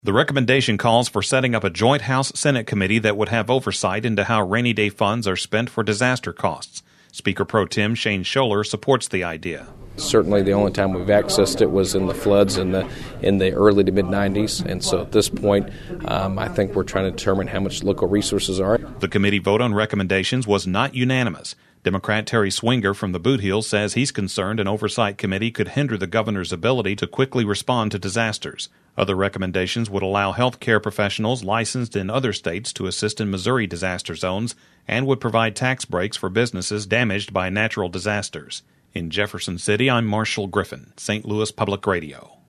The recommendation calls for setting up a joint House-Senate committee that would have oversight into how rainy day funds are spent for disaster costs. Speaker Pro Tem Shane Scholler supports the idea. Certainly the only time we've accessed it was in the floods in the early to mid-'90s, and so at this point I think we're trying to determine how much local resources are. The committee vote on recommendations was not unanimous. Democrat Terry Swinger from the Boot Heel says he's concerned an oversight committee could hinder the governor's ability to quickly respond to disasters. Other recommendations would allow health care professionals licensed in other states to assist in Missouri disaster zones and would provide tax breaks for businesses damaged by natural disasters. In Jefferson City, I'm Marshall Griffin, St. Louis Public Radio.